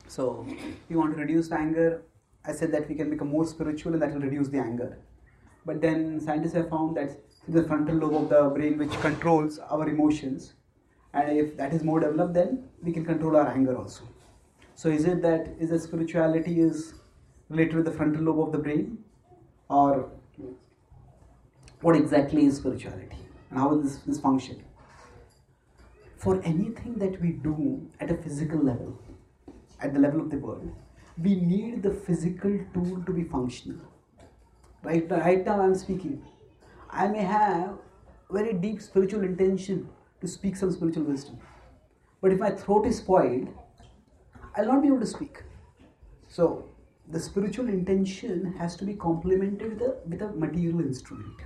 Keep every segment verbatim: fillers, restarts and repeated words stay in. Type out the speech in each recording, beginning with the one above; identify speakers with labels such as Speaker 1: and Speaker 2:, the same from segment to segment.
Speaker 1: So we want to reduce the anger. I said that we can become more spiritual and that will reduce the anger. But then scientists have found that the frontal lobe of the brain which controls our emotions, and if that is more developed, then we can control our anger also. So is it that is that spirituality is related with the frontal lobe of the brain, or what exactly is spirituality and how does this, this function? For anything that we do at a physical level, at the level of the world, we need the physical tool to be functional. Right, right now I am speaking. I may have very deep spiritual intention to speak some spiritual wisdom. But if my throat is spoiled, I will not be able to speak. So the spiritual intention has to be complemented with a, with a material instrument.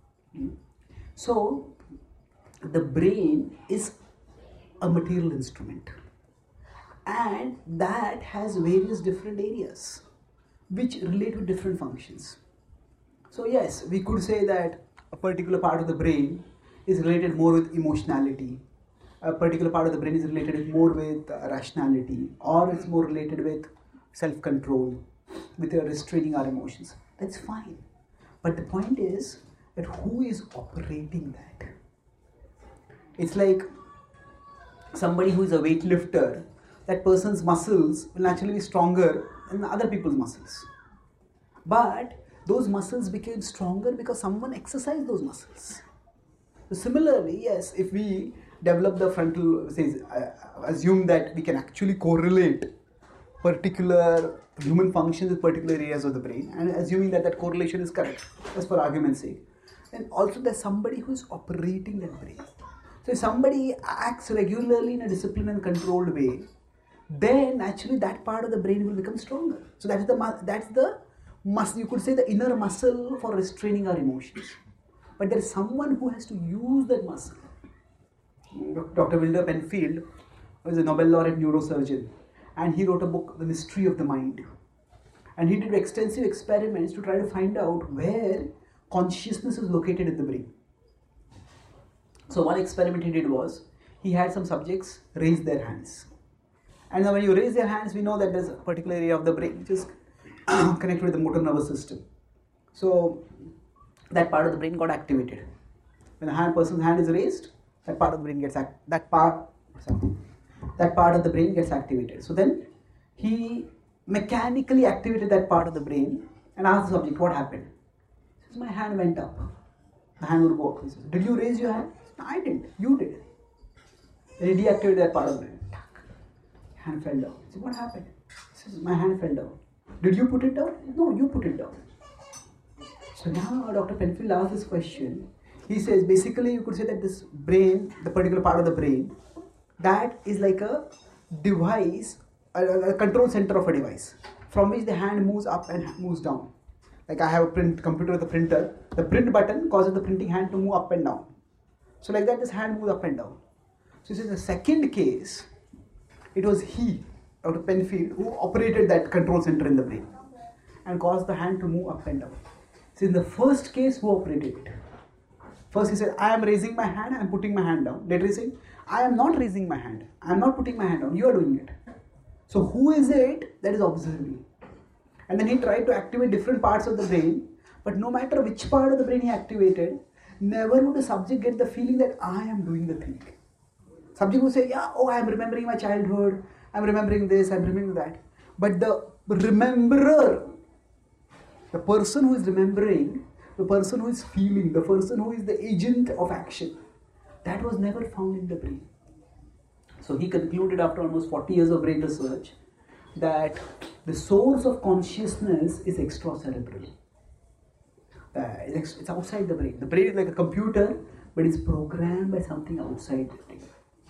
Speaker 1: So the brain is a material instrument, and that has various different areas which relate to different functions. So yes, we could say that a particular part of the brain is related more with emotionality, a particular part of the brain is related more with uh, rationality, or it's more related with self-control, with uh, restraining our emotions. That's fine. But the point is that who is operating that? It's like somebody who is a weightlifter, that person's muscles will naturally be stronger than other people's muscles. But those muscles became stronger because someone exercised those muscles. So similarly, yes, if we develop the frontal, say, uh, assume that we can actually correlate particular human functions with particular areas of the brain, and assuming that that correlation is correct, just for argument's sake, then also there's somebody who is operating that brain. So if somebody acts regularly in a disciplined and controlled way, then actually that part of the brain will become stronger. So that's the that's the muscle, you could say the inner muscle for restraining our emotions. But there is someone who has to use that muscle. Doctor Wilder Penfield was a Nobel laureate neurosurgeon, and he wrote a book, The Mystery of the Mind. And he did extensive experiments to try to find out where consciousness is located in the brain. So one experiment he did was, he had some subjects raise their hands. And now when you raise their hands, we know that there's a particular area of the brain which is connected with the motor nervous system. So that part of the brain got activated. When a hand, person's hand is raised, that part of the brain gets act, that part sorry, that part of the brain gets activated. So then he mechanically activated that part of the brain and asked the subject, what happened? He says, my hand went up. The hand would go up. He says, did you raise your hand? No, I didn't. You did. Then he deactivated that part of the brain. Hand fell down. He said, what happened? He says, my hand fell down. Did you put it down? No, you put it down. So now Doctor Penfield asked this question. He says, basically you could say that this brain, the particular part of the brain, that is like a device, a, a control center of a device, from which the hand moves up and moves down. Like I have a print computer with a printer. The print button causes the printing hand to move up and down. So like that, this hand moves up and down. So this is the second case. It was he, Doctor Penfield, who operated that control center in the brain and caused the hand to move up and down. So in the first case, who operated it? First he said, I am raising my hand, I am putting my hand down. Later he said, I am not raising my hand, I am not putting my hand down, you are doing it. So who is it that is observing? And then he tried to activate different parts of the brain, but no matter which part of the brain he activated, never would the subject get the feeling that I am doing the thing. Subject would say, yeah, oh, I am remembering my childhood, I am remembering this, I am remembering that. But the rememberer, the person who is remembering, the person who is feeling, the person who is the agent of action, that was never found in the brain. So he concluded after almost forty years of brain research that the source of consciousness is extracerebral. Uh, it's, it's outside the brain. The brain is like a computer, but it's programmed by something outside the brain.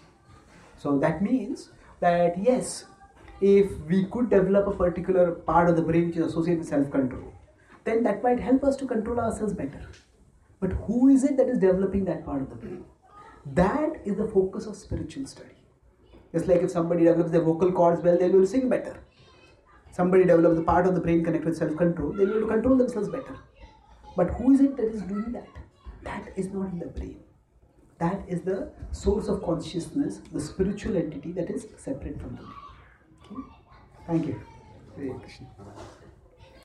Speaker 1: So that means that yes, if we could develop a particular part of the brain which is associated with self-control, then that might help us to control ourselves better. But who is it that is developing that part of the brain? That is the focus of spiritual study. Just like if somebody develops their vocal cords well, they'll be able to sing better. Somebody develops the part of the brain connected with self-control, they'll be able to control themselves better. But who is it that is doing that? That is not in the brain. That is the source of consciousness, the spiritual entity that is separate from the brain. Okay? Thank you. Hare Krishna.